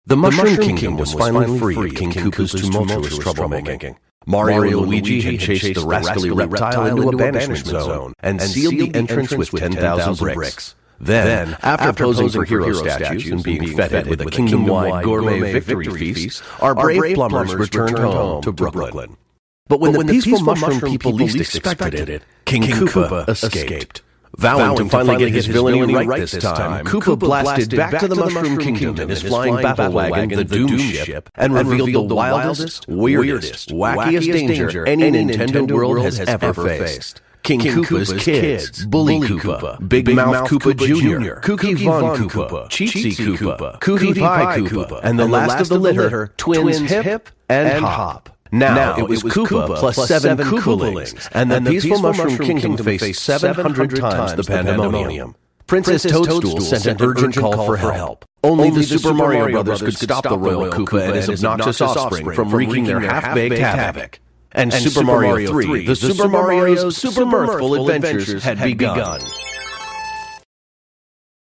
The Mushroom Kingdom was finally free of King Koopa's tumultuous troublemaking. Mario and Luigi had chased the rascally reptile into a banishment zone and sealed the entrance with 10,000 bricks. Then, after posing for hero statues and being feted with a kingdom-wide gourmet victory feast, our brave plumbers returned home to Brooklyn. But when the peaceful mushroom people least expected it, King Koopa escaped. Vowing to finally get his villainy right this time, Koopa blasted back to the Mushroom Kingdom in his flying battle wagon, the Doom Ship, and revealed the wildest, weirdest, wackiest danger any Nintendo world has ever faced. King Koopa's kids, Bully Koopa, Big Mouth Koopa Jr., Kooky Von Koopa, Cheatsy Koopa, Cootie Pie Koopa, and the last of the litter, Twins Hip and Hop. Now it was Koopa plus 7 Koopalings, and the peaceful Mushroom Kingdom faced 700 times the pandemonium. Princess Toadstool sent an urgent call for help. Only the Super Mario Brothers could stop the Royal Koopa and his obnoxious offspring from wreaking their half-baked havoc. And Super Mario 3, the Super Mario's super mirthful adventures had begun.